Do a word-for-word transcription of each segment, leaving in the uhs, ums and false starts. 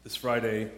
This Friday,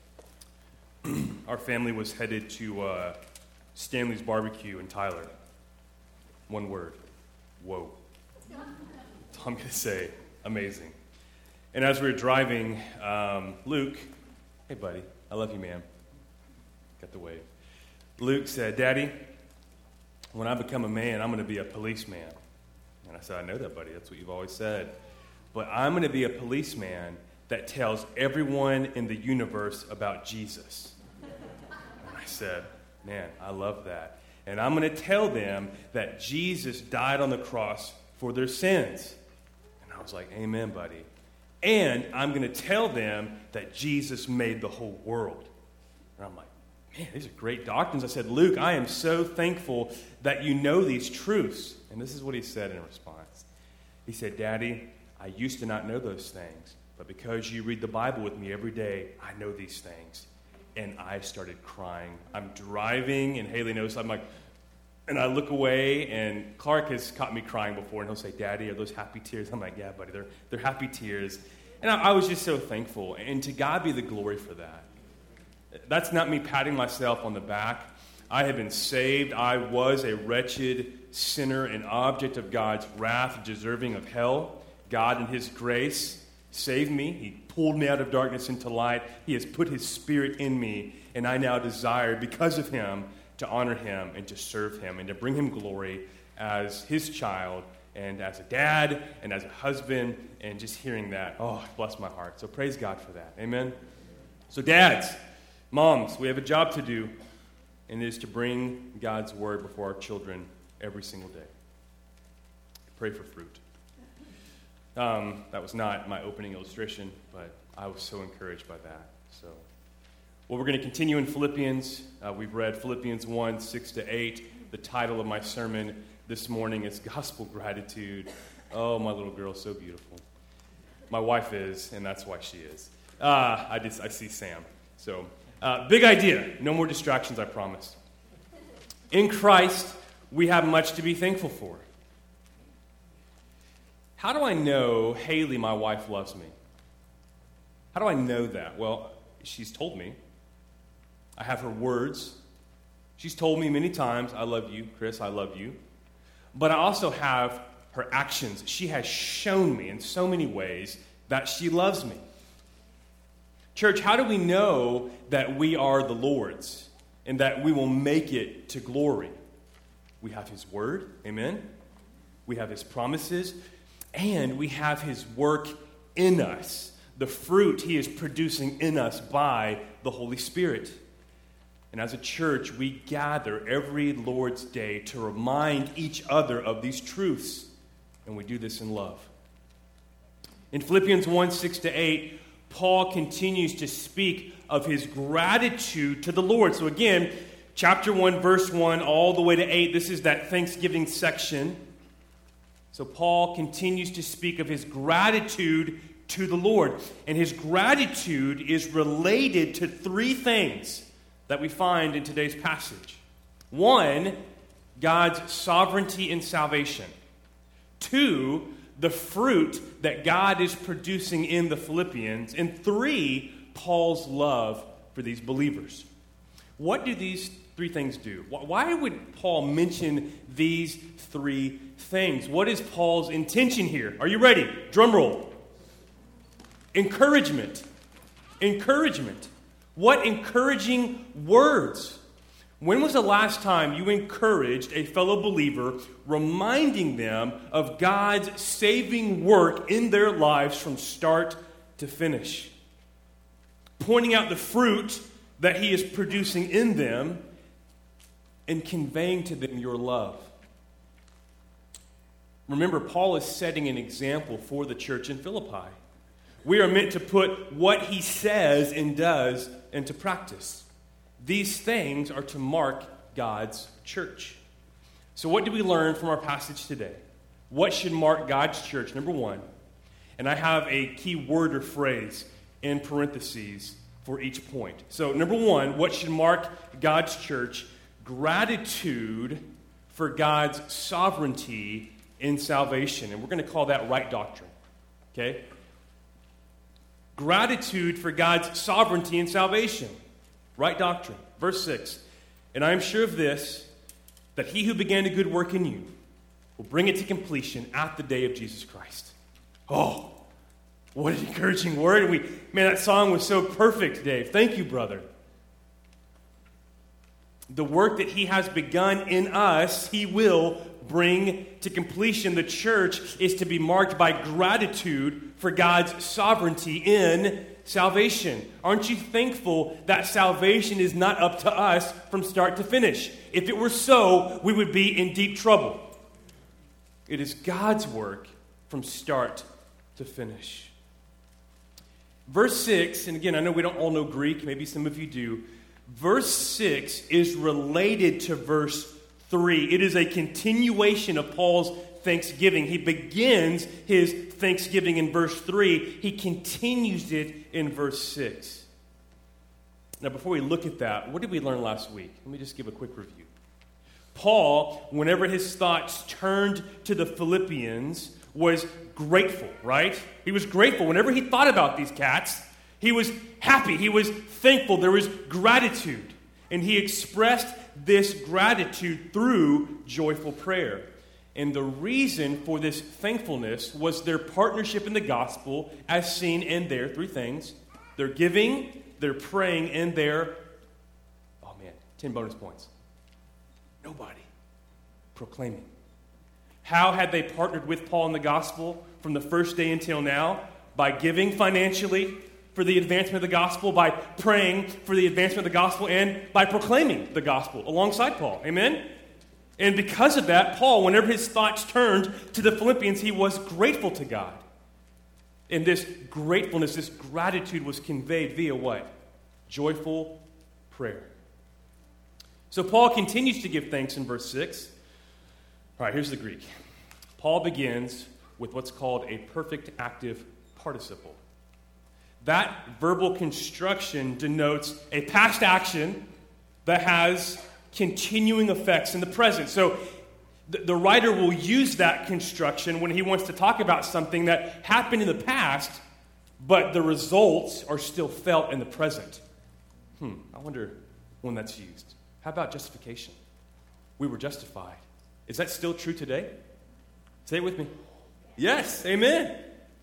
our family was headed to uh, Stanley's Barbecue in Tyler. One word, whoa. That's all I'm going to say, amazing. And as we were driving, um, Luke, hey buddy, I love you, man. Got the wave. Luke said, Daddy, when I become a man, I'm going to be a policeman. And I said, I know that, buddy. That's what you've always said. But I'm going to be a policeman that tells everyone in the universe about Jesus. And I said, man, I love that. And I'm going to tell them that Jesus died on the cross for their sins. And I was like, amen, buddy. And I'm going to tell them that Jesus made the whole world. And I'm like, man, these are great doctrines. I said, Luke, I am so thankful that you know these truths. And this is what he said in response. He said, Daddy, I used to not know those things, but because you read the Bible with me every day, I know these things. And I started crying. I'm driving, and Haley knows, I'm like, and I look away, and Clark has caught me crying before, and he'll say, Daddy, are those happy tears? I'm like, yeah, buddy, they're, they're happy tears. And I, I was just so thankful, and to God be the glory for that. That's not me patting myself on the back. I have been saved. I was a wretched sinner, an object of God's wrath, deserving of hell. God, in His grace, saved me. He pulled me out of darkness into light. He has put His Spirit in me, and I now desire, because of Him, to honor Him and to serve Him and to bring Him glory as His child and as a dad and as a husband, and just hearing that, oh, bless my heart. So praise God for that. Amen? So dads, moms, we have a job to do, and it is to bring God's word before our children every single day. Pray for fruit. Um, that was not my opening illustration, but I was so encouraged by that. So, well, we're going to continue in Philippians. Uh, we've read Philippians one, six to eight. The title of my sermon this morning is Gospel Gratitude. Oh, my little girl, so beautiful. My wife is, and that's why she is. Uh, I just I see Sam. So, uh, big idea. No more distractions, I promise. In Christ, we have much to be thankful for. How do I know Haley, my wife, loves me? How do I know that? Well, she's told me. I have her words. She's told me many times, I love you, Chris, I love you. But I also have her actions. She has shown me in so many ways that she loves me. Church, how do we know that we are the Lord's and that we will make it to glory? We have His word, amen? We have His promises. And we have His work in us, the fruit He is producing in us by the Holy Spirit. And as a church, we gather every Lord's Day to remind each other of these truths. And we do this in love. In Philippians one, six to eight, Paul continues to speak of his gratitude to the Lord. So again, chapter one, verse one, all the way to eight, this is that Thanksgiving section. So Paul continues to speak of his gratitude to the Lord. And his gratitude is related to three things that we find in today's passage. One, God's sovereignty in salvation. Two, the fruit that God is producing in the Philippians. And three, Paul's love for these believers. What do these three things do? Why would Paul mention these three things? What is Paul's intention here? Are you ready? Drum roll. Encouragement. Encouragement. What encouraging words. When was the last time you encouraged a fellow believer, reminding them of God's saving work in their lives from start to finish? Pointing out the fruit that He is producing in them and conveying to them your love. Remember, Paul is setting an example for the church in Philippi. We are meant to put what he says and does into practice. These things are to mark God's church. So what do we learn from our passage today? What should mark God's church? Number one, and I have a key word or phrase in parentheses for each point. So number one, what should mark God's church? Gratitude for God's sovereignty in salvation. And we're going to call that right doctrine. Okay? gratitude for God's sovereignty and salvation. Right doctrine. Verse six. And I am sure of this, that he who began a good work in you will bring it to completion at the day of Jesus Christ. Oh, what an encouraging word. We, man, that song was so perfect, Dave. Thank you, brother. The work that he has begun in us, he will bring to completion. The church is to be marked by gratitude for God's sovereignty in salvation. Aren't you thankful that salvation is not up to us from start to finish? If it were so, we would be in deep trouble. It is God's work from start to finish. Verse six, and again, I know we don't all know Greek, maybe some of you do. Verse six is related to verse three. It is a continuation of Paul's thanksgiving. He begins his thanksgiving in verse three. He continues it in verse six. Now, before we look at that, what did we learn last week? Let me just give a quick review. Paul, whenever his thoughts turned to the Philippians, was grateful, right? He was grateful. Whenever he thought about these cats, he was happy. He was thankful. There was gratitude. And he expressed this gratitude through joyful prayer. And the reason for this thankfulness was their partnership in the gospel, as seen in their three things. Their giving, their praying, and their, oh man, ten bonus points. Nobody proclaiming. How had they partnered with Paul in the gospel from the first day until now? By giving financially for the advancement of the gospel, by praying for the advancement of the gospel, and by proclaiming the gospel alongside Paul. Amen? And because of that, Paul, whenever his thoughts turned to the Philippians, he was grateful to God. And this gratefulness, this gratitude was conveyed via what? Joyful prayer. So Paul continues to give thanks in verse six. All right, here's the Greek. Paul begins with what's called a perfect active participle. That verbal construction denotes a past action that has continuing effects in the present. So the, the writer will use that construction when he wants to talk about something that happened in the past, but the results are still felt in the present. Hmm, I wonder when that's used. How about justification? We were justified. Is that still true today? Say it with me. Yes, amen.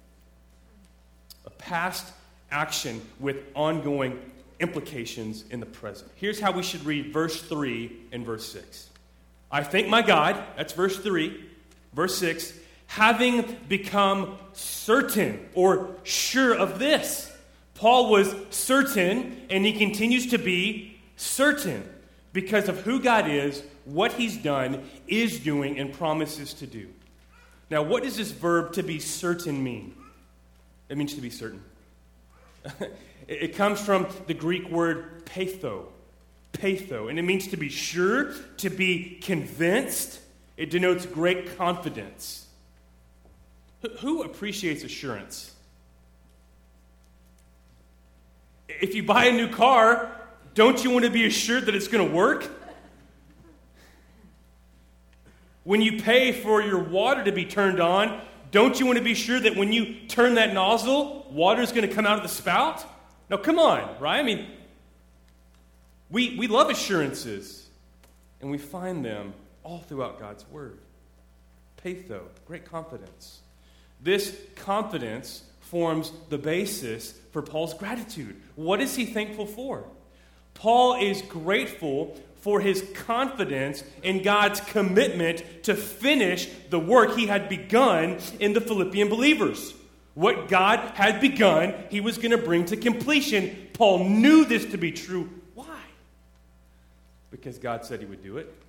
A past action with ongoing implications in the present. Here's how we should read verse three and verse six. I thank my God, that's verse three. Verse six, having become certain or sure of this. Paul was certain, and he continues to be certain because of who God is, what he's done, is doing, and promises to do. Now, what does this verb to be certain mean? It means to be certain. It comes from the Greek word peitho. Peitho. And it means to be sure, to be convinced. It denotes great confidence. Who appreciates assurance? If you buy a new car, don't you want to be assured that it's going to work? When you pay for your water to be turned on, don't you want to be sure that when you turn that nozzle, water is going to come out of the spout? Now, come on, right? I mean, we, we love assurances, and we find them all throughout God's Word. Peitho, great confidence. This confidence forms the basis for Paul's gratitude. What is he thankful for? Paul is grateful for his confidence in God's commitment to finish the work he had begun in the Philippian believers. What God had begun, he was going to bring to completion. Paul knew this to be true. Why? Because God said he would do it.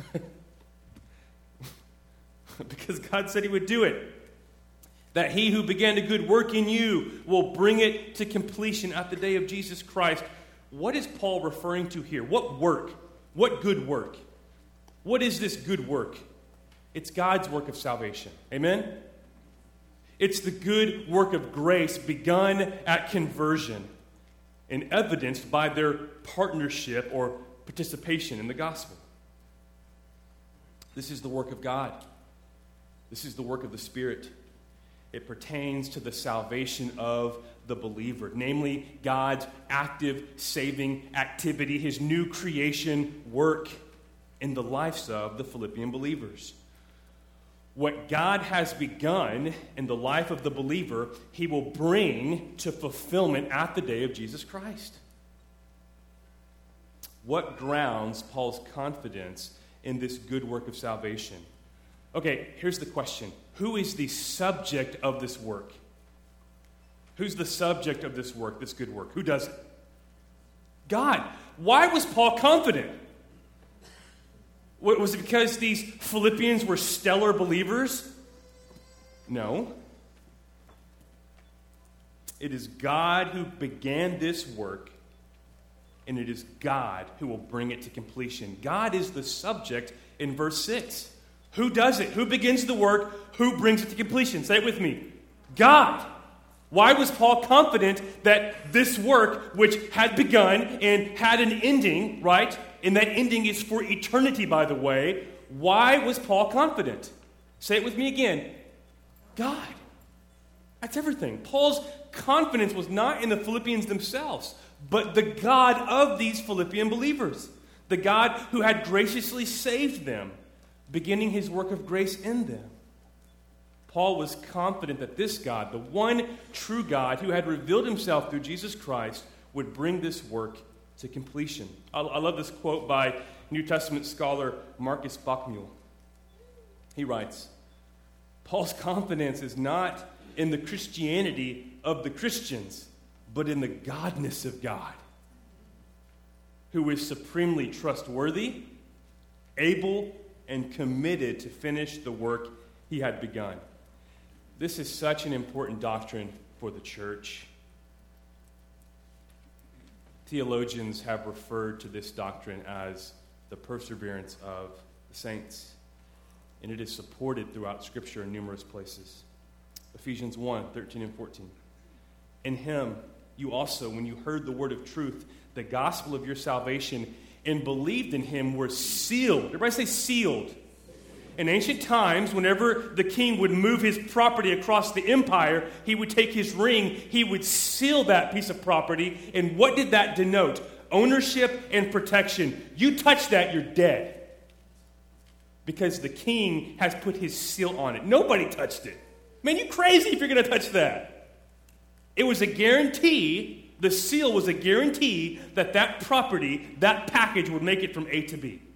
Because God said he would do it. That he who began a good work in you will bring it to completion at the day of Jesus Christ. What is Paul referring to here? What work? What good work? What is this good work? It's God's work of salvation. Amen? It's the good work of grace begun at conversion and evidenced by their partnership or participation in the gospel. This is the work of God. This is the work of the Spirit. It pertains to the salvation of the believer, namely God's active saving activity, his new creation work in the lives of the Philippian believers. What God has begun in the life of the believer, he will bring to fulfillment at the day of Jesus Christ. What grounds Paul's confidence in this good work of salvation? Okay, here's the question. Who is the subject of this work? Who's the subject of this work, this good work? Who does it? God. Why was Paul confident? Was it because these Philippians were stellar believers? No. It is God who began this work, and it is God who will bring it to completion. God is the subject in verse six. Who does it? Who begins the work? Who brings it to completion? Say it with me. God. Why was Paul confident that this work, which had begun and had an ending, right? And that ending is for eternity, by the way. Why was Paul confident? Say it with me again. God. That's everything. Paul's confidence was not in the Philippians themselves, but the God of these Philippian believers. The God who had graciously saved them, beginning his work of grace in them. Paul was confident that this God, the one true God who had revealed himself through Jesus Christ, would bring this work to completion. I, I love this quote by New Testament scholar Marcus Bachmuel. He writes, Paul's confidence is not in the Christianity of the Christians, but in the godness of God, who is supremely trustworthy, able, and committed to finish the work he had begun. This is such an important doctrine for the church. Theologians have referred to this doctrine as the perseverance of the saints, and it is supported throughout Scripture in numerous places. Ephesians one, thirteen and fourteen. In him you also, when you heard the word of truth, the gospel of your salvation, and believed in him, were sealed. Everybody say sealed. In ancient times, whenever the king would move his property across the empire, he would take his ring, he would seal that piece of property. And what did that denote? Ownership and protection. You touch that, you're dead. Because the king has put his seal on it. Nobody touched it. Man, you crazy if you're going to touch that. It was a guarantee, the seal was a guarantee that that property, that package would make it from A to B.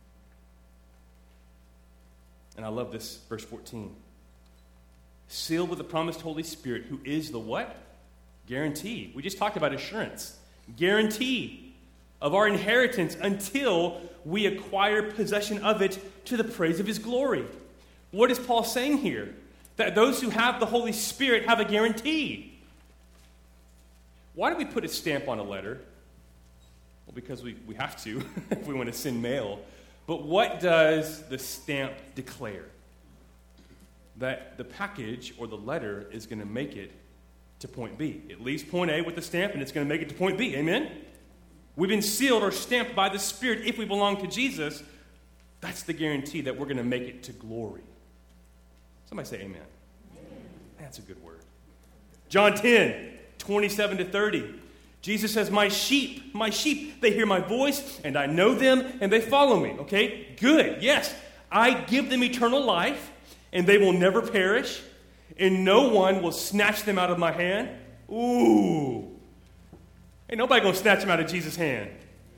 And I love this, verse fourteen. Sealed with the promised Holy Spirit, who is the what? Guarantee. We just talked about assurance. Guarantee of our inheritance until we acquire possession of it to the praise of his glory. What is Paul saying here? That those who have the Holy Spirit have a guarantee. Why do we put a stamp on a letter? Well, because we, we have to if we want to send mail. But what does the stamp declare? That the package or the letter is going to make it to point B. It leaves point A with the stamp, and it's going to make it to point B. Amen? We've been sealed or stamped by the Spirit if we belong to Jesus. That's the guarantee that we're going to make it to glory. Somebody say amen. Amen. That's a good word. John ten, twenty-seven to thirty. Jesus says, my sheep, my sheep, they hear my voice, and I know them, and they follow me. Okay, good, yes. I give them eternal life, and they will never perish, and no one will snatch them out of my hand. Ooh. Ain't nobody going to snatch them out of Jesus' hand.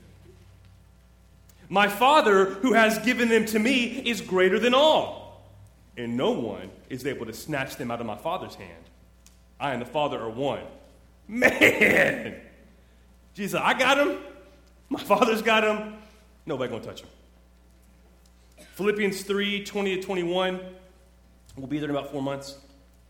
My Father, who has given them to me, is greater than all, and no one is able to snatch them out of my Father's hand. I and the Father are one. Man! Jesus, I got him. My Father's got him. Nobody going to touch him. Philippians three, twenty to twenty-one. We'll be there in about four months.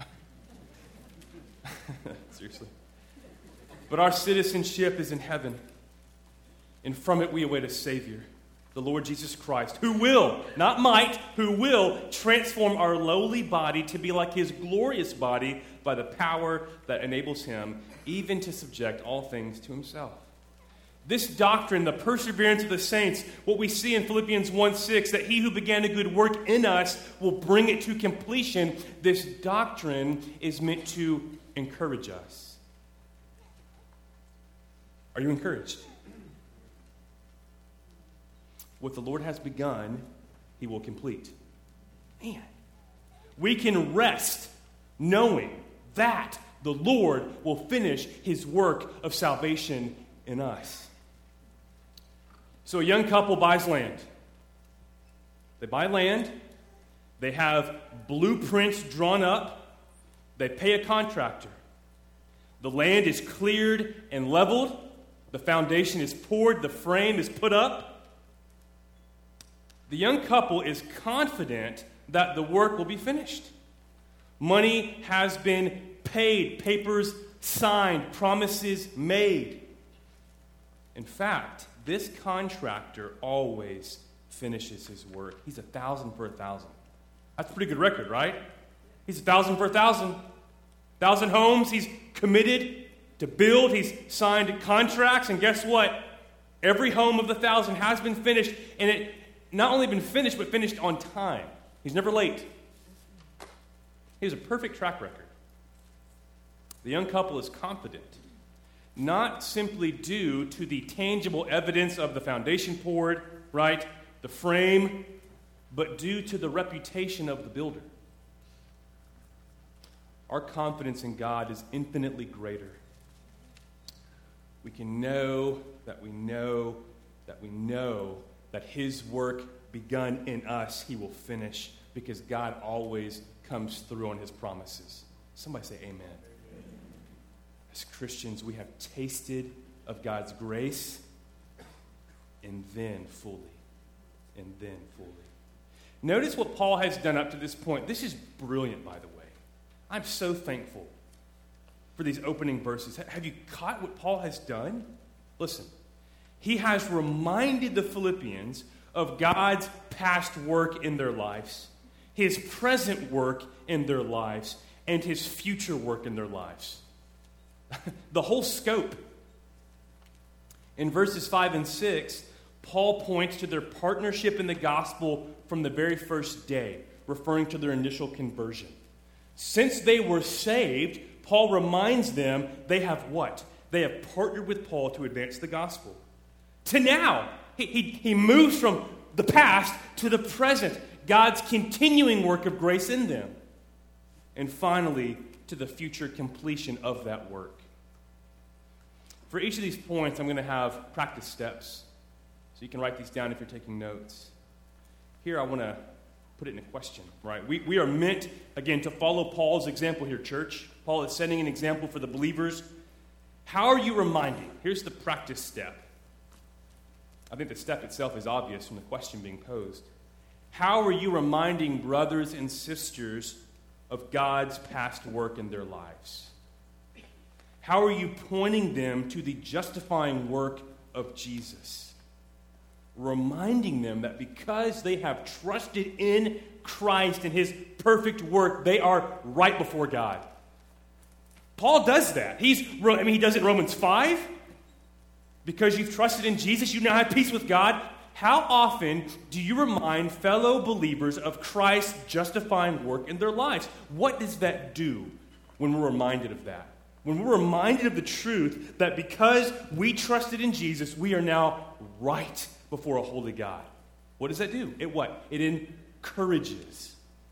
Seriously. But our citizenship is in heaven, and from it we await a Savior, the Lord Jesus Christ, who will, not might, who will transform our lowly body to be like his glorious body by the power that enables him even to subject all things to himself. This doctrine, the perseverance of the saints, what we see in Philippians one six, that he who began a good work in us will bring it to completion, this doctrine is meant to encourage us. Are you encouraged? What the Lord has begun, he will complete. Man, we can rest knowing that the Lord will finish his work of salvation in us. So a young couple buys land. They buy land. They have blueprints drawn up. They pay a contractor. The land is cleared and leveled. The foundation is poured. The frame is put up. The young couple is confident that the work will be finished. Money has been paid, papers signed, promises made. In fact, this contractor always finishes his work. He's a thousand for a thousand. That's a pretty good record, right? He's a thousand for a thousand. Thousand homes he's committed to build. He's signed contracts, and guess what? Every home of the thousand has been finished, and it not only been finished, but finished on time. He's never late. He has a perfect track record. The young couple is confident, not simply due to the tangible evidence of the foundation poured, right, the frame, but due to the reputation of the builder. Our confidence in God is infinitely greater. We can know that we know that we know that his work begun in us, he will finish, because God always comes through on his promises. Somebody say amen. As Christians, we have tasted of God's grace, and then fully, and then fully. Notice what Paul has done up to this point. This is brilliant, by the way. I'm so thankful for these opening verses. Have you caught what Paul has done? Listen, he has reminded the Philippians of God's past work in their lives, his present work in their lives, and his future work in their lives. The whole scope. In verses five and six, Paul points to their partnership in the gospel from the very first day, referring to their initial conversion. Since they were saved, Paul reminds them they have what? They have partnered with Paul to advance the gospel. To now, he, he, he moves from the past to the present, God's continuing work of grace in them. And finally, to the future completion of that work. For each of these points, I'm going to have practice steps. So you can write these down if you're taking notes. Here, I want to put it in a question, right? We, we are meant, again, to follow Paul's example here, church. Paul is setting an example for the believers. How are you reminding? Here's the practice step. I think the step itself is obvious from the question being posed. How are you reminding brothers and sisters of God's past work in their lives? How are you pointing them to the justifying work of Jesus? Reminding them that because they have trusted in Christ and his perfect work, they are right before God. Paul does that. He's, I mean, he does it in Romans five. Because you've trusted in Jesus, you now have peace with God. How often do you remind fellow believers of Christ's justifying work in their lives? What does that do when we're reminded of that? When we're reminded of the truth that because we trusted in Jesus, we are now right before a holy God. What does that do? It what? It encourages.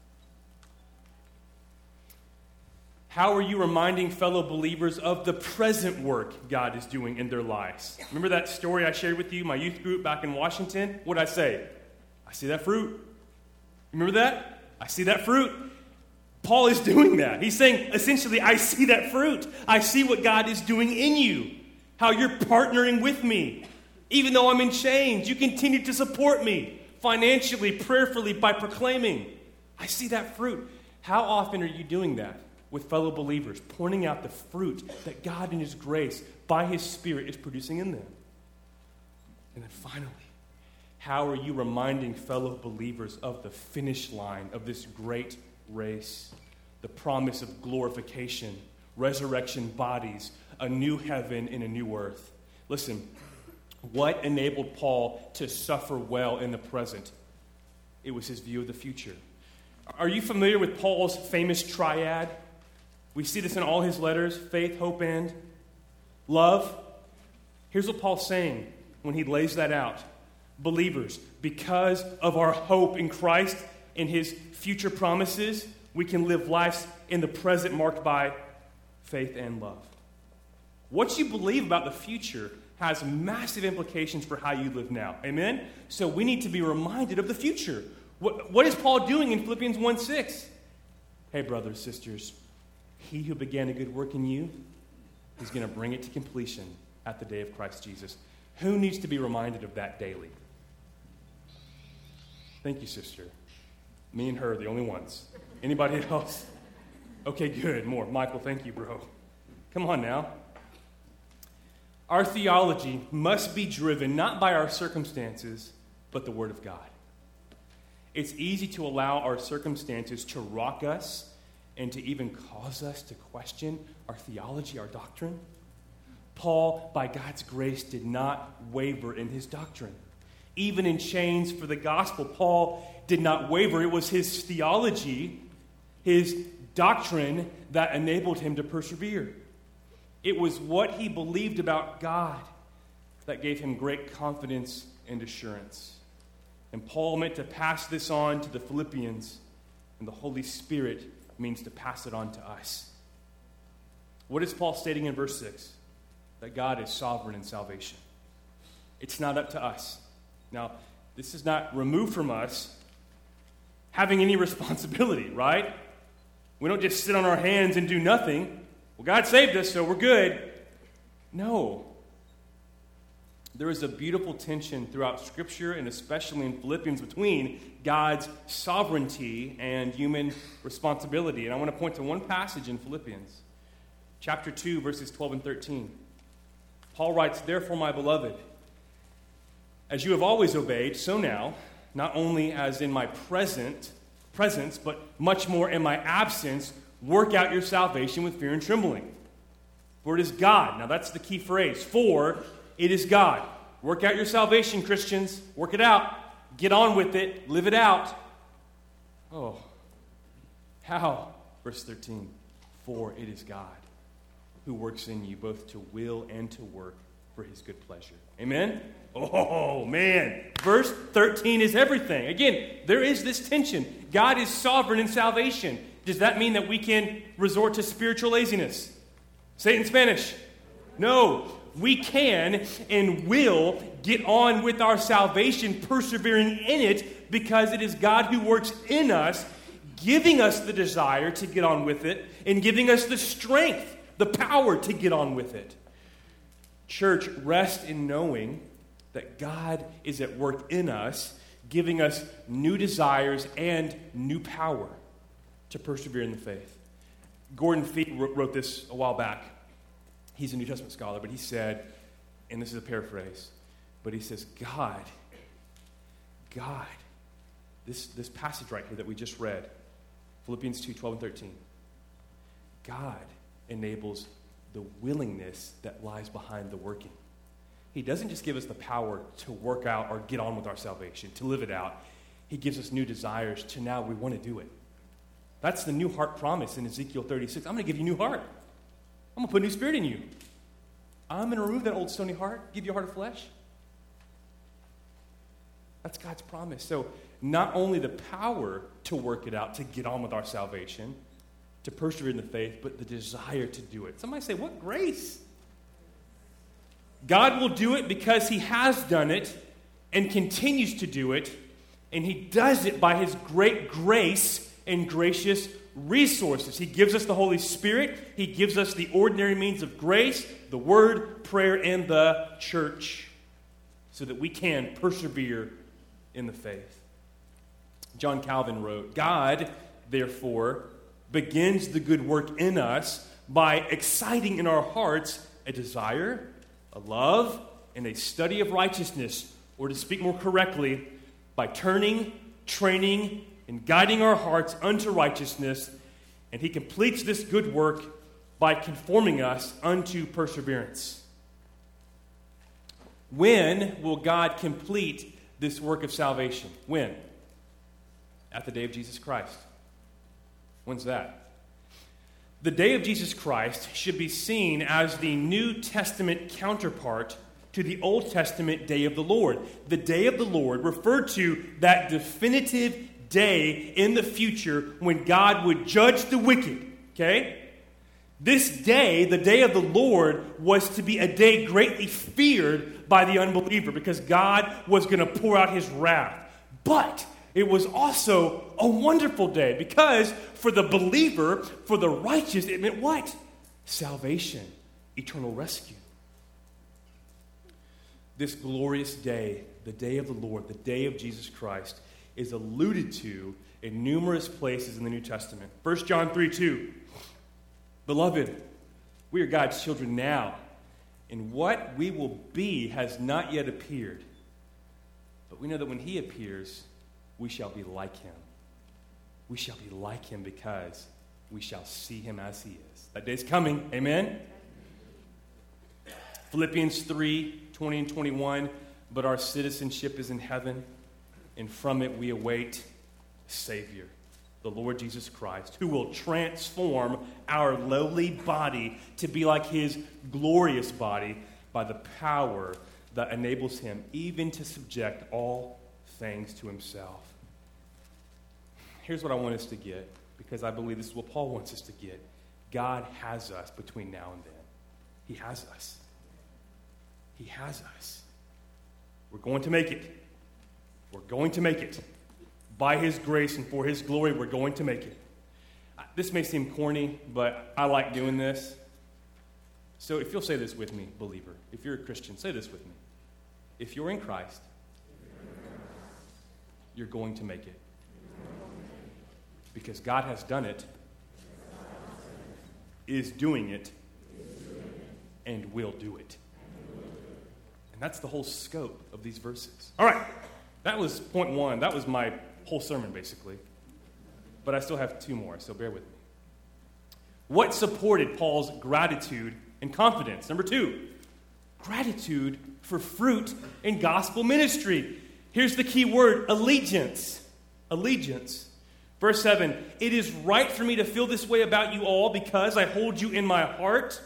How are you reminding fellow believers of the present work God is doing in their lives? Remember that story I shared with you, my youth group back in Washington? What did I say? I see that fruit. Remember that? I see that fruit. Paul is doing that. He's saying, essentially, I see that fruit. I see what God is doing in you. How you're partnering with me. Even though I'm in chains, you continue to support me financially, prayerfully, by proclaiming. I see that fruit. How often are you doing that with fellow believers, pointing out the fruit that God in his grace, by his Spirit, is producing in them? And then finally, how are you reminding fellow believers of the finish line of this great race? The promise of glorification, resurrection bodies, a new heaven and a new earth. Listen, what enabled Paul to suffer well in the present? It was his view of the future. Are you familiar with Paul's famous triad? We see this in all his letters: faith, hope, and love. Here's what Paul's saying when he lays that out. Believers, because of our hope in Christ and his future promises, we can live lives in the present marked by faith and love. What you believe about the future has massive implications for how you live now. Amen? So we need to be reminded of the future. What, what is Paul doing in Philippians one six? Hey, brothers, sisters, he who began a good work in you is going to bring it to completion at the day of Christ Jesus. Who needs to be reminded of that daily? Thank you, sister. Me and her, the only ones. Anybody else? Okay, good. More. Michael, thank you, bro. Come on now. Our theology must be driven not by our circumstances, but the Word of God. It's easy to allow our circumstances to rock us and to even cause us to question our theology, our doctrine. Paul, by God's grace, did not waver in his doctrine. Even in chains for the gospel, Paul did not waver. It was his theology, his doctrine, that enabled him to persevere. It was what he believed about God that gave him great confidence and assurance. And Paul meant to pass this on to the Philippians, and the Holy Spirit means to pass it on to us. What is Paul stating in verse six? That God is sovereign in salvation. It's not up to us. Now, this is not removed from us having any responsibility, right? We don't just sit on our hands and do nothing. Well, God saved us, so we're good. No. There is a beautiful tension throughout Scripture, and especially in Philippians, between God's sovereignty and human responsibility. And I want to point to one passage in Philippians, chapter two, verses twelve and thirteen. Paul writes, "Therefore, my beloved, as you have always obeyed, so now, not only as in my present presence, but much more in my absence, work out your salvation with fear and trembling. For it is God." Now that's the key phrase. For it is God. Work out your salvation, Christians. Work it out. Get on with it. Live it out. Oh. How? Verse thirteen. For it is God who works in you both to will and to work for his good pleasure. Amen? Oh, man. Verse thirteen is everything. Again, there is this tension. God is sovereign in salvation. Does that mean that we can resort to spiritual laziness? Say it in Spanish. No. We can and will get on with our salvation, persevering in it, because it is God who works in us, giving us the desire to get on with it, and giving us the strength, the power to get on with it. Church, rest in knowing that God is at work in us, giving us new desires and new power to persevere in the faith. Gordon Fee wrote this a while back. He's a New Testament scholar, but he said, and this is a paraphrase, but he says, God, God, this, this passage right here that we just read, Philippians two, twelve and thirteen, God enables the willingness that lies behind the working. He doesn't just give us the power to work out or get on with our salvation, to live it out. He gives us new desires to now we want to do it. That's the new heart promise in Ezekiel thirty-six. I'm going to give you a new heart. I'm going to put a new spirit in you. I'm going to remove that old stony heart, give you a heart of flesh. That's God's promise. So not only the power to work it out, to get on with our salvation, to persevere in the faith, but the desire to do it. Somebody say, what grace? God will do it because he has done it and continues to do it, and he does it by his great grace and gracious resources. He gives us the Holy Spirit. He gives us the ordinary means of grace, the word, prayer, and the church, so that we can persevere in the faith. John Calvin wrote, God, therefore, begins the good work in us by exciting in our hearts a desire, a love, and a study of righteousness, or to speak more correctly, by turning, training, and guiding our hearts unto righteousness, and he completes this good work by conforming us unto perseverance. When will God complete this work of salvation? When? At the day of Jesus Christ. When's that? The day of Jesus Christ should be seen as the New Testament counterpart to the Old Testament day of the Lord. The day of the Lord referred to that definitive day in the future when God would judge the wicked. Okay? This day, the day of the Lord, was to be a day greatly feared by the unbeliever because God was going to pour out his wrath. But it was also a wonderful day because for the believer, for the righteous, it meant what? Salvation, eternal rescue. This glorious day, the day of the Lord, the day of Jesus Christ, is alluded to in numerous places in the New Testament. First John three two, Beloved, we are God's children now, and what we will be has not yet appeared. But we know that when he appears, we shall be like him. We shall be like him because we shall see him as he is. That day's coming. Amen? Philippians three twenty and twenty-one, but our citizenship is in heaven, and from it we await a Savior, the Lord Jesus Christ, who will transform our lowly body to be like his glorious body by the power that enables him even to subject all things to himself. Here's what I want us to get, because I believe this is what Paul wants us to get. God has us between now and then. He has us. He has us. We're going to make it. We're going to make it. By his grace and for his glory, we're going to make it. This may seem corny, but I like doing this. So if you'll say this with me, believer, if you're a Christian, say this with me. If you're in Christ, you're going to make it. Because God has done it, is doing it, and will do it. And that's the whole scope of these verses. All right, that was point one. That was my whole sermon, basically. But I still have two more, so bear with me. What supported Paul's gratitude and confidence? Number two, gratitude for fruit in gospel ministry. Here's the key word, allegiance. Allegiance. Verse seven, it is right for me to feel this way about you all because I hold you in my heart.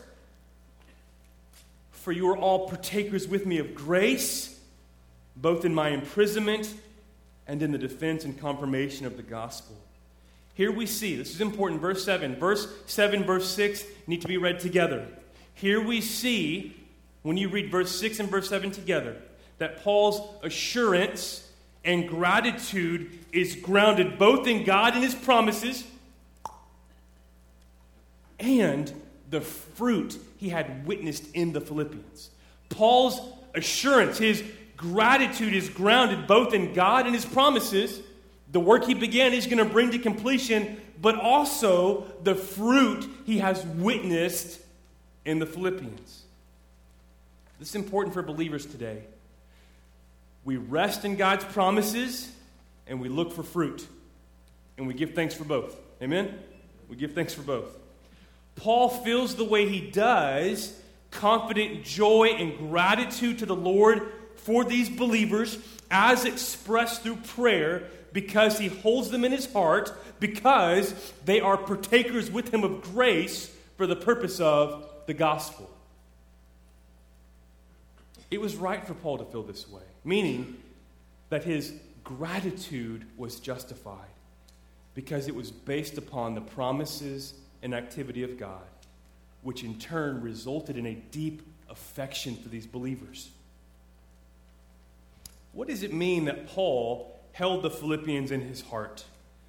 For you are all partakers with me of grace, both in my imprisonment and in the defense and confirmation of the gospel. Here we see, this is important, verse seven. Verse seven, verse six need to be read together. Here we see, when you read verse six and verse seven together, that Paul's assurance and gratitude is grounded both in God and his promises and the fruit he had witnessed in the Philippians. Paul's assurance, his gratitude is grounded both in God and his promises. The work he began he's going to bring to completion, but also the fruit he has witnessed in the Philippians. This is important for believers today. We rest in God's promises and we look for fruit. And we give thanks for both. Amen? We give thanks for both. Paul feels the way he does, confident joy and gratitude to the Lord for these believers as expressed through prayer because he holds them in his heart, because they are partakers with him of grace for the purpose of the gospel. It was right for Paul to feel this way, meaning that his gratitude was justified because it was based upon the promises and activity of God, which in turn resulted in a deep affection for these believers. What does it mean that Paul held the Philippians in his heart?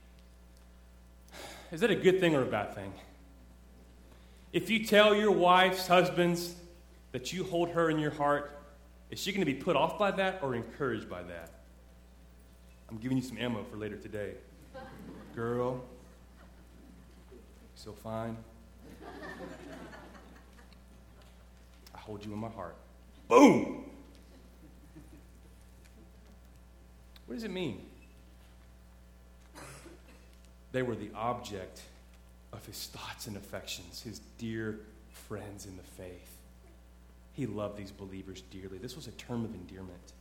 Is that a good thing or a bad thing? If you tell your wives, husbands, that you hold her in your heart, is she going to be put off by that or encouraged by that? I'm giving you some ammo for later today. Girl, so fine. I hold you in my heart. Boom! What does it mean? They were the object of his thoughts and affections, his dear friends in the faith. He loved these believers dearly. This was a term of endearment.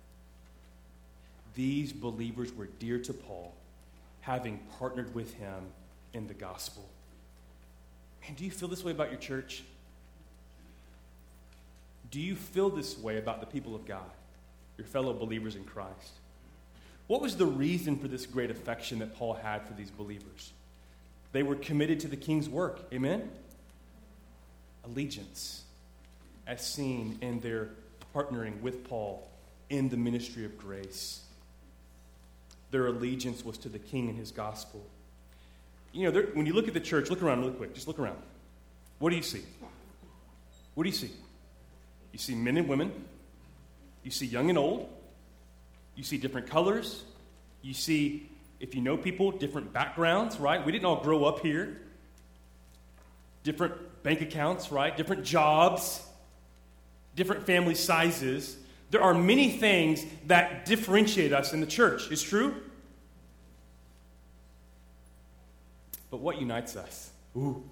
These believers were dear to Paul, having partnered with him in the gospel. And do you feel this way about your church? Do you feel this way about the people of God, your fellow believers in Christ? What was the reason for this great affection that Paul had for these believers? They were committed to the king's work. Amen? Allegiance, as seen in their partnering with Paul in the ministry of grace. Their allegiance was to the king and his gospel. You know, when you look at the church, look around really quick. Just look around. What do you see? What do you see? You see men and women. You see young and old. You see different colors. You see, if you know people, different backgrounds, right? We didn't all grow up here. Different bank accounts, right? Different jobs. Different family sizes. There are many things that differentiate us in the church. It's true? But what unites us? Ooh.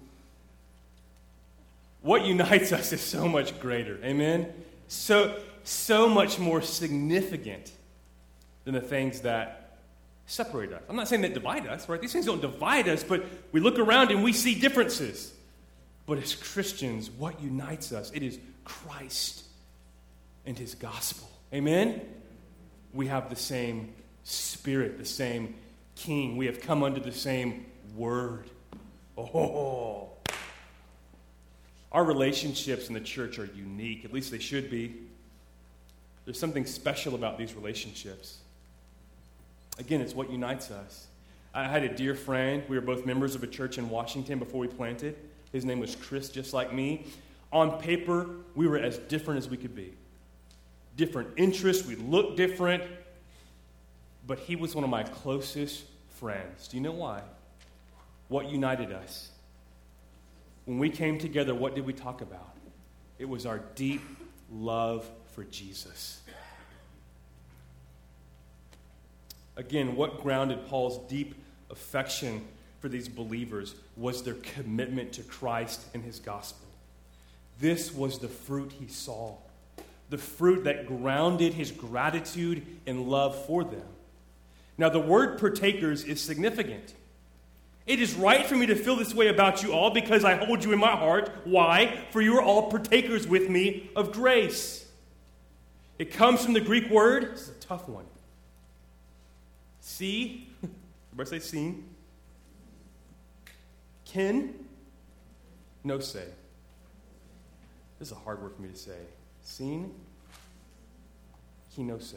What unites us is so much greater. Amen? So, so much more significant than the things that separate us. I'm not saying that divide us, right? These things don't divide us, but we look around and we see differences. But as Christians, what unites us? It is Christ and his gospel. Amen? We have the same Spirit, the same King. We have come under the same word. Oh. Our relationships in the church are unique. At least they should be. There's something special about these relationships. Again, it's what unites us. I had a dear friend. We were both members of a church in Washington before we planted. His name was Chris, just like me. On paper, we were as different as we could be. Different interests. We looked different. But he was one of my closest friends. Do you know why? What united us? When we came together, what did we talk about? It was our deep love for Jesus. Again, what grounded Paul's deep affection for these believers was their commitment to Christ and his gospel. This was the fruit he saw, the fruit that grounded his gratitude and love for them. Now, the word partakers is significant. It is right for me to feel this way about you all because I hold you in my heart. Why? For you are all partakers with me of grace. It comes from the Greek word. It's a tough one. See? Everybody say seen. Kin. No say. This is a hard word for me to say. Seen. Kinose.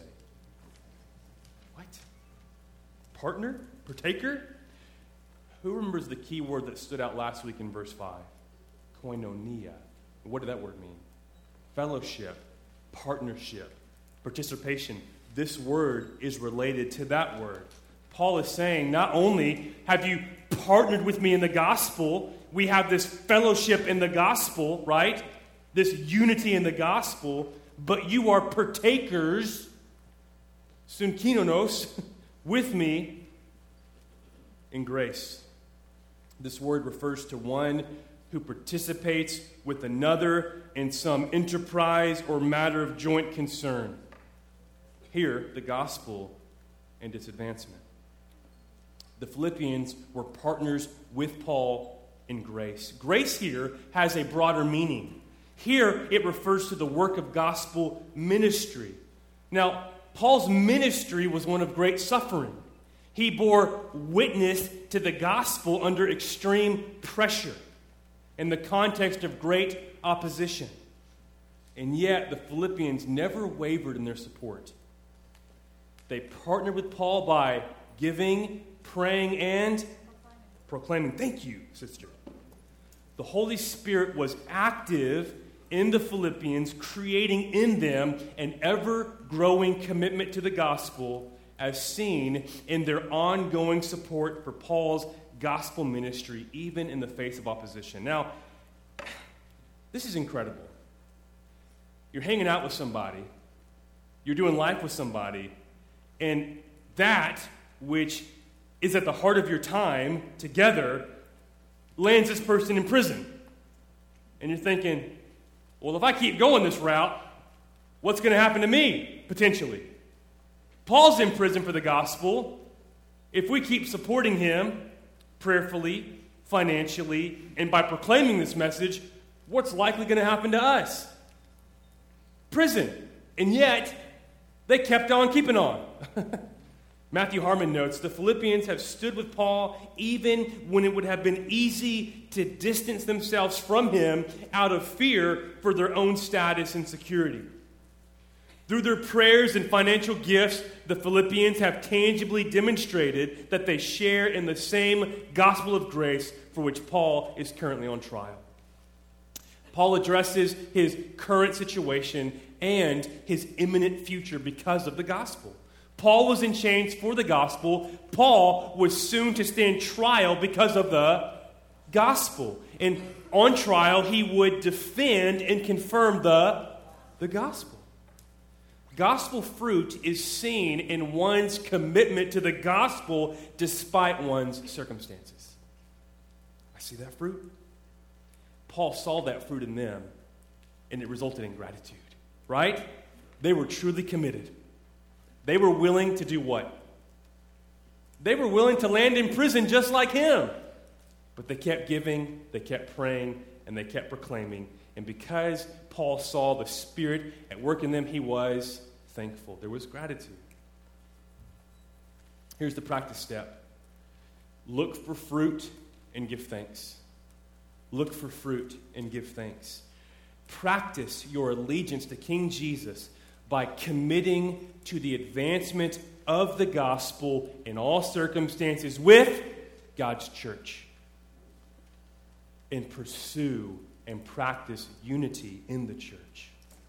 What? Partner? Partaker? Who remembers the key word that stood out last week in verse five? Koinonia. What did that word mean? Fellowship, partnership, participation. This word is related to that word. Paul is saying, not only have you partnered with me in the gospel, we have this fellowship in the gospel, right? This unity in the gospel, but you are partakers, synkinonos, with me in grace. This word refers to one who participates with another in some enterprise or matter of joint concern. Here, the gospel and its advancement. The Philippians were partners with Paul in grace. Grace here has a broader meaning. Here, it refers to the work of gospel ministry. Now, Paul's ministry was one of great suffering. He bore witness to the gospel under extreme pressure in the context of great opposition. And yet, the Philippians never wavered in their support. They partnered with Paul by giving, praying, and proclaiming. Thank you, sister. The Holy Spirit was active in the Philippians, creating in them an ever-growing commitment to the gospel, as seen in their ongoing support for Paul's gospel ministry, even in the face of opposition. Now, this is incredible. You're hanging out with somebody, you're doing life with somebody, and that which is at the heart of your time together lands this person in prison. And you're thinking, well, if I keep going this route, what's going to happen to me, potentially? Paul's in prison for the gospel. If we keep supporting him prayerfully, financially, and by proclaiming this message, what's likely going to happen to us? prison. And yet, they kept on keeping on. Matthew Harmon notes, the Philippians have stood with Paul even when it would have been easy to distance themselves from him out of fear for their own status and security. Through their prayers and financial gifts, the Philippians have tangibly demonstrated that they share in the same gospel of grace for which Paul is currently on trial. Paul addresses his current situation and his imminent future because of the gospel. Paul was in chains for the gospel. Paul was soon to stand trial because of the gospel. And on trial, he would defend and confirm the, the gospel. Gospel fruit is seen in one's commitment to the gospel despite one's circumstances. I see that fruit. Paul saw that fruit in them, and it resulted in gratitude, right? They were truly committed. They were willing to do what? They were willing to land in prison just like him. But they kept giving, they kept praying, and they kept proclaiming. And because Paul saw the Spirit at work in them, he was thankful. There was gratitude. Here's the practice step. Look for fruit and give thanks. Look for fruit and give thanks. Practice your allegiance to King Jesus by committing to the advancement of the gospel in all circumstances with God's church. And pursue and practice unity in the church.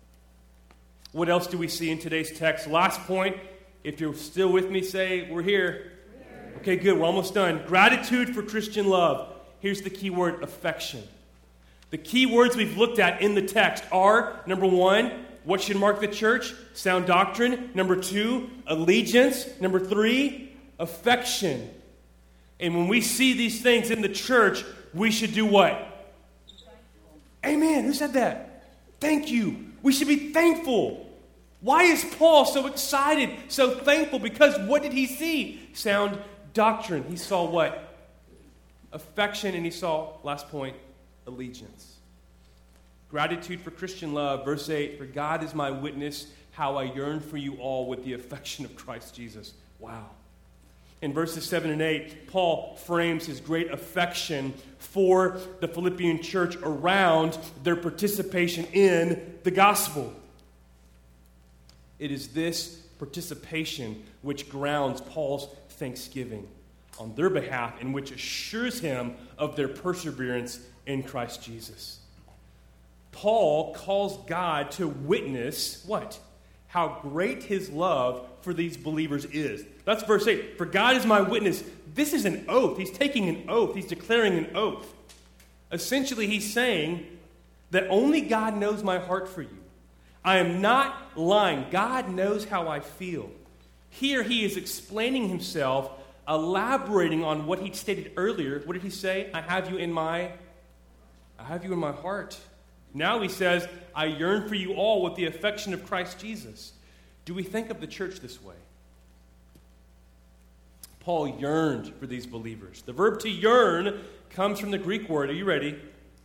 What else do we see in today's text? Last point. If you're still with me, say, we're here. Okay, good. We're almost done. Gratitude for Christian love. Here's the key word, affection. The key words we've looked at in the text are, number one, what should mark the church? Sound doctrine. Number two, allegiance. Number three, affection. And when we see these things in the church, we should do what? Amen. Who said that? Thank you. We should be thankful. Why is Paul so excited, so thankful? Because what did he see? Sound doctrine. He saw what? Affection, and he saw, last point, allegiance. Gratitude for Christian love. Verse eight, for God is my witness, how I yearn for you all with the affection of Christ Jesus. Wow. In verses seven and eight, Paul frames his great affection for the Philippian church around their participation in the gospel. It is this participation which grounds Paul's thanksgiving on their behalf and which assures him of their perseverance in Christ Jesus. Paul calls God to witness what? How great his love for these believers is. That's verse eight. For God is my witness. This is an oath. He's taking an oath. He's declaring an oath. Essentially, he's saying that only God knows my heart for you. I am not lying. God knows how I feel. Here he is explaining himself, elaborating on what he stated earlier. What did he say? I have you in my, I have you in my heart. Now he says, I yearn for you all with the affection of Christ Jesus. Do we think of the church this way? Paul yearned for these believers. The verb to yearn comes from the Greek word. Are you ready?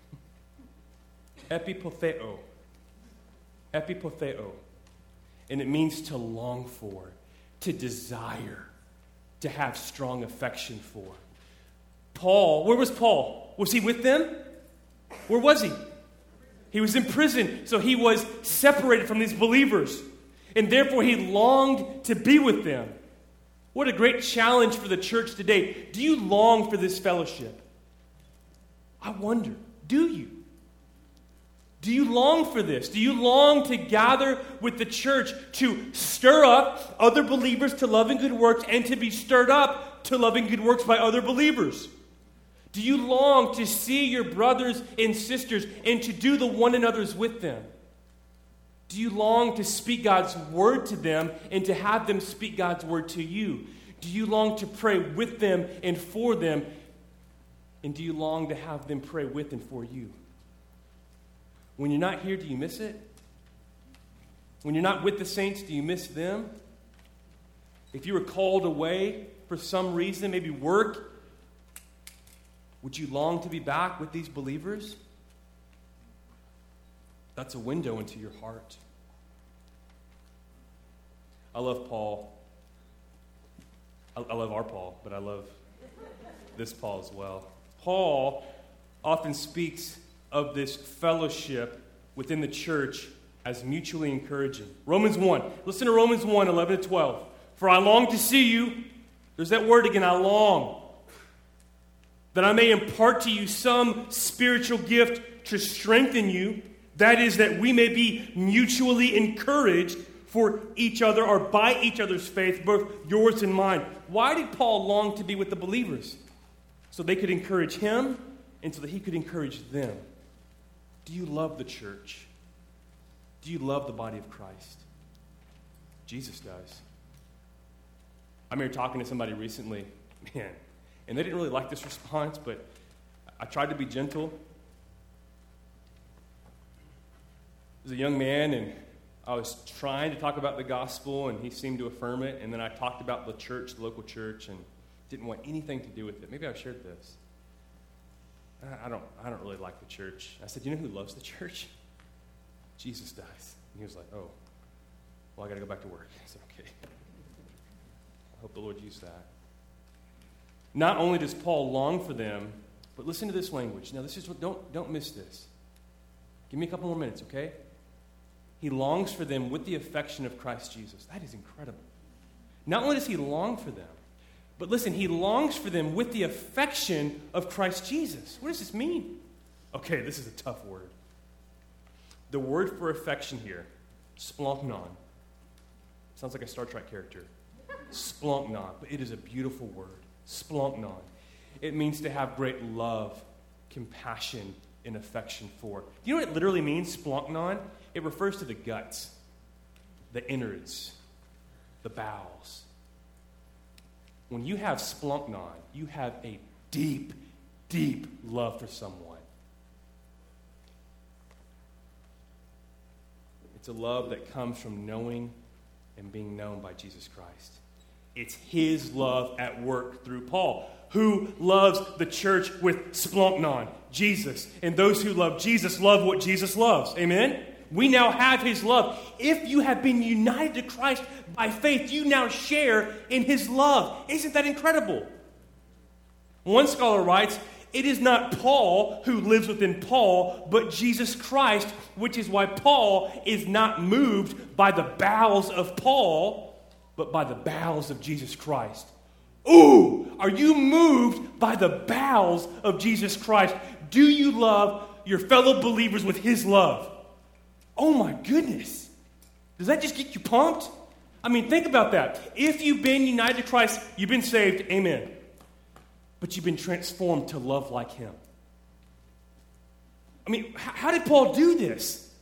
Epipotheo. Epipotheo. And it means to long for, to desire, to have strong affection for. Paul, where was Paul? Was he with them? Where was he? He was in prison, so he was separated from these believers. And therefore he longed to be with them. What a great challenge for the church today. Do you long for this fellowship? I wonder, do you? Do you long for this? Do you long to gather with the church to stir up other believers to love and good works and to be stirred up to love and good works by other believers? Do you long to see your brothers and sisters and to do the one another's with them? Do you long to speak God's word to them and to have them speak God's word to you? Do you long to pray with them and for them? And do you long to have them pray with and for you? When you're not here, do you miss it? When you're not with the saints, do you miss them? If you were called away for some reason, maybe work, would you long to be back with these believers? That's a window into your heart. I love Paul. I, I love our Paul, but I love this Paul as well. Paul often speaks of this fellowship within the church as mutually encouraging. Romans one. Listen to Romans one, eleven to twelve. For I long to see you. There's that word again, I long. That I may impart to you some spiritual gift to strengthen you. That is, that we may be mutually encouraged for each other or by each other's faith, both yours and mine. Why did Paul long to be with the believers? So they could encourage him and so that he could encourage them. Do you love the church? Do you love the body of Christ? Jesus does. I remember talking to somebody recently, man, and they didn't really like this response, but I tried to be gentle. There's a young man, and I was trying to talk about the gospel, and he seemed to affirm it, and then I talked about the church, the local church, and didn't want anything to do with it. Maybe I've shared this. I don't, I don't really like the church. I said, you know who loves the church? Jesus does. And he was like, oh, well, I got to go back to work. I said, okay. I hope the Lord used that. Not only does Paul long for them, but listen to this language. Now, this is what, don't, don't miss this. Give me a couple more minutes, okay? He longs for them with the affection of Christ Jesus. That is incredible. Not only does he long for them, but listen, he longs for them with the affection of Christ Jesus. What does this mean? Okay, this is a tough word. The word for affection here, splonknon. Sounds like a Star Trek character. Splonknon, but it is a beautiful word. Splonknon. It means to have great love, compassion, and affection for. Do you know what it literally means, splonknon? It refers to the guts, the innards, the bowels. When you have splonknon, you have a deep, deep love for someone. It's a love that comes from knowing and being known by Jesus Christ. It's his love at work through Paul, who loves the church with splonknon, Jesus. And those who love Jesus love what Jesus loves. Amen? We now have his love. If you have been united to Christ by faith, you now share in his love. Isn't that incredible? One scholar writes, it is not Paul who lives within Paul, but Jesus Christ, which is why Paul is not moved by the bowels of Paul, but by the bowels of Jesus Christ. Ooh, are you moved by the bowels of Jesus Christ? Do you love your fellow believers with his love? Oh my goodness. Does that just get you pumped? I mean, think about that. If you've been united to Christ, you've been saved, amen. But you've been transformed to love like him. I mean, how did Paul do this?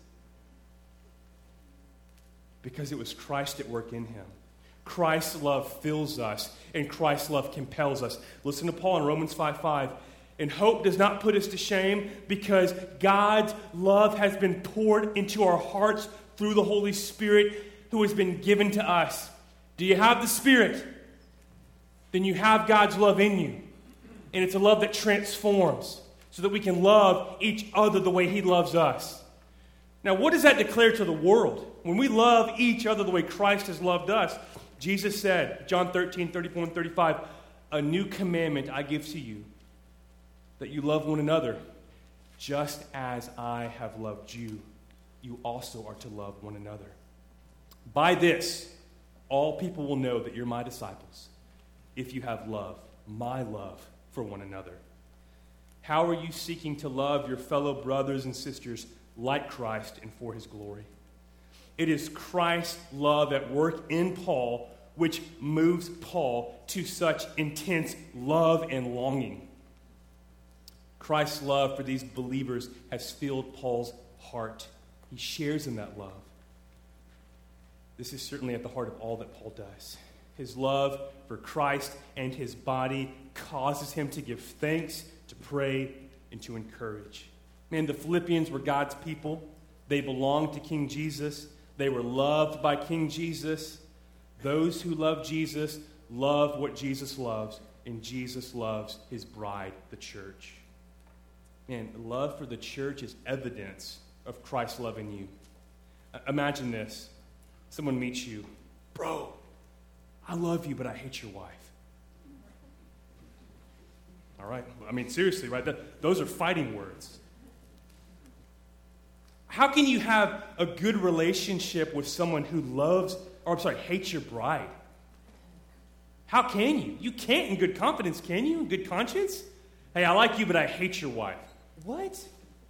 Because it was Christ at work in him. Christ's love fills us, and Christ's love compels us. Listen to Paul in Romans five five. And hope does not put us to shame because God's love has been poured into our hearts through the Holy Spirit who has been given to us. Do you have the Spirit? Then you have God's love in you. And it's a love that transforms so that we can love each other the way he loves us. Now, what does that declare to the world? When we love each other the way Christ has loved us, Jesus said, John thirteen, thirty-four and thirty-five, a new commandment I give to you, that you love one another, just as I have loved you, you also are to love one another. By this, all people will know that you're my disciples, if you have love, my love for one another. How are you seeking to love your fellow brothers and sisters like Christ and for his glory? It is Christ's love at work in Paul which moves Paul to such intense love and longing. Christ's love for these believers has filled Paul's heart. He shares in that love. This is certainly at the heart of all that Paul does. His love for Christ and his body causes him to give thanks, to pray, and to encourage. Man, the Philippians were God's people. They belonged to King Jesus. They were loved by King Jesus. Those who love Jesus love what Jesus loves, and Jesus loves his bride, the church. Man, love for the church is evidence of Christ's love in you. Imagine this. Someone meets you, bro, I love you, but I hate your wife. All right? I mean, seriously, right? That, those are fighting words. How can you have a good relationship with someone who loves, or I'm sorry, hates your bride? How can you? You can't in good confidence, can you? In good conscience? Hey, I like you, but I hate your wife. What?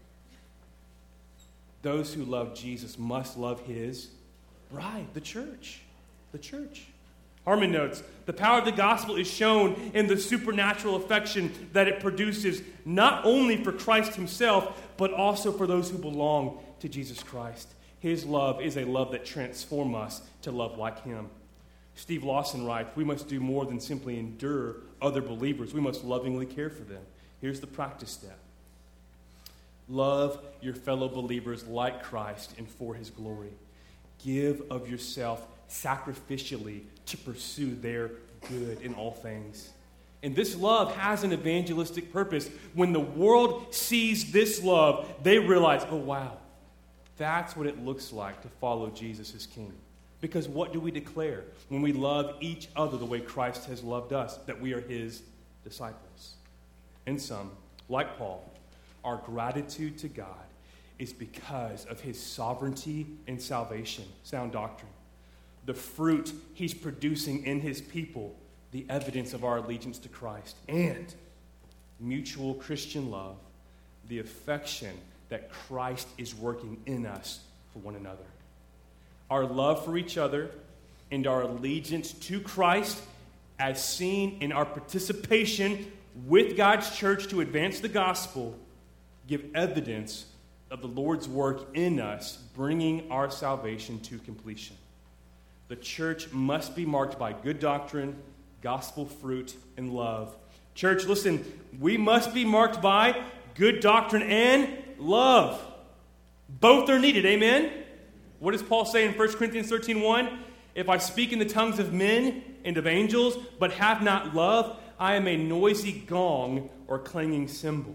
Those who love Jesus must love his bride, the church. The church. Harmon notes, the power of the gospel is shown in the supernatural affection that it produces, not only for Christ himself, but also for those who belong to Jesus Christ. His love is a love that transforms us to love like him. Steve Lawson writes, we must do more than simply endure other believers. We must lovingly care for them. Here's the practice step. Love your fellow believers like Christ and for his glory. Give of yourself sacrificially to pursue their good in all things. And this love has an evangelistic purpose. When the world sees this love, they realize, oh, wow, that's what it looks like to follow Jesus as King. Because what do we declare when we love each other the way Christ has loved us? That we are his disciples. In sum, like Paul, our gratitude to God is because of his sovereignty and salvation, sound doctrine. The fruit he's producing in his people, the evidence of our allegiance to Christ, and mutual Christian love, the affection that Christ is working in us for one another. Our love for each other and our allegiance to Christ, as seen in our participation with God's church to advance the gospel, give evidence of the Lord's work in us, bringing our salvation to completion. The church must be marked by good doctrine, gospel fruit, and love. Church, listen, we must be marked by good doctrine and love. Both are needed, amen? What does Paul say in First Corinthians thirteen one? If I speak in the tongues of men and of angels, but have not love, I am a noisy gong or clanging cymbal.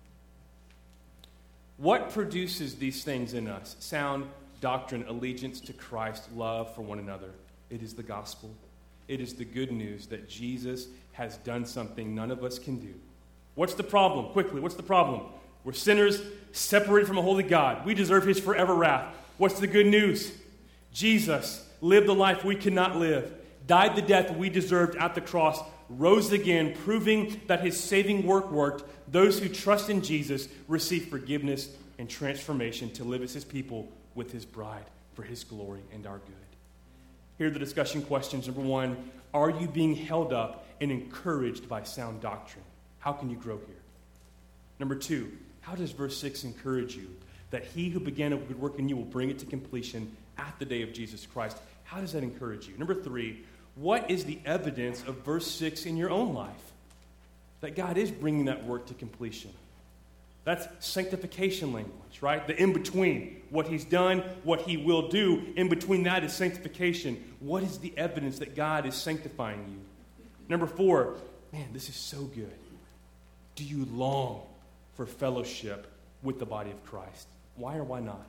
What produces these things in us? Sound doctrine, allegiance to Christ, love for one another. It is the gospel. It is the good news that Jesus has done something none of us can do. What's the problem? Quickly, what's the problem? We're sinners separated from a holy God. We deserve his forever wrath. What's the good news? Jesus lived the life we cannot live, died the death we deserved at the cross, rose again, proving that his saving work worked. Those who trust in Jesus receive forgiveness and transformation to live as his people with his bride for his glory and our good. Here are the discussion questions. Number one, are you being held up and encouraged by sound doctrine? How can you grow here? Number two, how does verse six encourage you that he who began a good work in you will bring it to completion at the day of Jesus Christ? How does that encourage you? Number three, what is the evidence of verse six in your own life? That God is bringing that work to completion. That's sanctification language, right? The in-between. What he's done, what he will do. In between that is sanctification. What is the evidence that God is sanctifying you? Number four, man, this is so good. Do you long for fellowship with the body of Christ? Why or why not?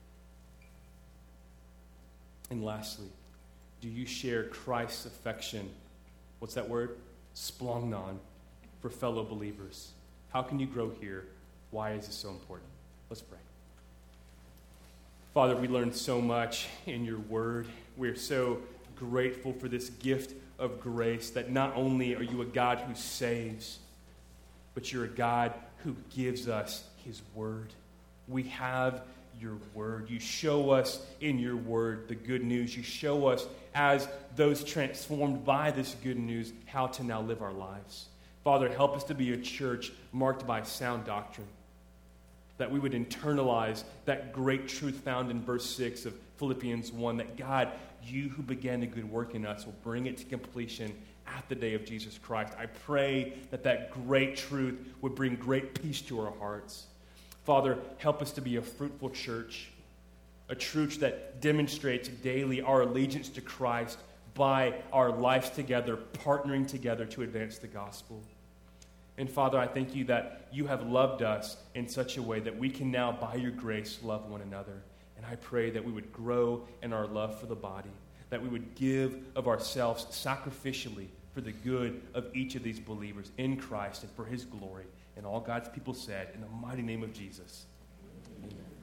And lastly, do you share Christ's affection? What's that word? Splongnon, for fellow believers. How can you grow here? Why is this so important? Let's pray. Father, we learned so much in your word. We're so grateful for this gift of grace, that not only are you a God who saves, but you're a God who gives us his word. We have your word. You show us in your word the good news. You show us, as those transformed by this good news, how to now live our lives. Father, help us to be a church marked by sound doctrine, that we would internalize that great truth found in verse six of Philippians one, that God, you who began a good work in us will bring it to completion at the day of Jesus Christ. I pray that that great truth would bring great peace to our hearts. Father, help us to be a fruitful church, a church that demonstrates daily our allegiance to Christ by our lives together, partnering together to advance the gospel. And Father, I thank you that you have loved us in such a way that we can now, by your grace, love one another. And I pray that we would grow in our love for the body, that we would give of ourselves sacrificially for the good of each of these believers in Christ and for his glory. And all God's people said, in the mighty name of Jesus, amen.